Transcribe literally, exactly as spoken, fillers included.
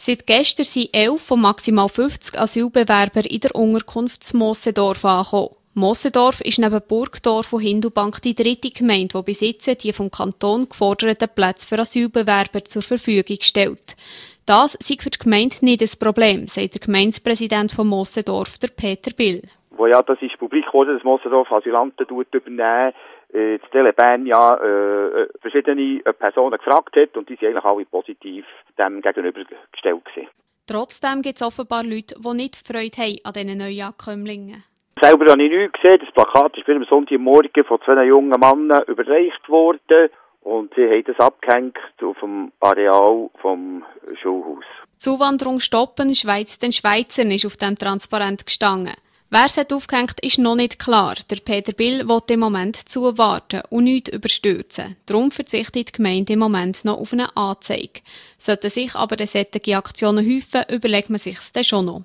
Seit gestern sind elf von maximal fünfzig Asylbewerber in der Unterkunft in Moosendorf angekommen. Moosendorf ist neben Burgdorf und Hindelbank die dritte Gemeinde, die bis jetzt die vom Kanton geforderten Plätze für Asylbewerber zur Verfügung stellt. Das sei für die Gemeinde nicht ein Problem, sagt der Gemeindepräsident von Moosendorf, der Peter Bill. Wo ja, das ist publik geworden, dass Moosendorf Asylanten übernehmen, äh, das Tele Bern ja äh, verschiedene Personen gefragt hat und die sind eigentlich alle positiv dem gegenübergestellt gewesen. Trotzdem gibt es offenbar Leute, die nicht Freude haben an diesen neuen Ankömmlingen. Selber habe ich nichts gesehen. Das Plakat ist am Sonntagmorgen von zwei jungen Männern überreicht worden und sie haben das abgehängt auf dem Areal vom Schulhaus. Zuwanderung stoppen, Schweiz den Schweizern ist auf dem Transparent gestanden. Wer es hat aufgehängt, ist noch nicht klar. Der Peter Bill will im Moment zuwarten und nichts überstürzen. Darum verzichtet die Gemeinde im Moment noch auf eine Anzeige. Sollten sich aber solche Aktionen häufen, überlegt man sich es dann schon noch.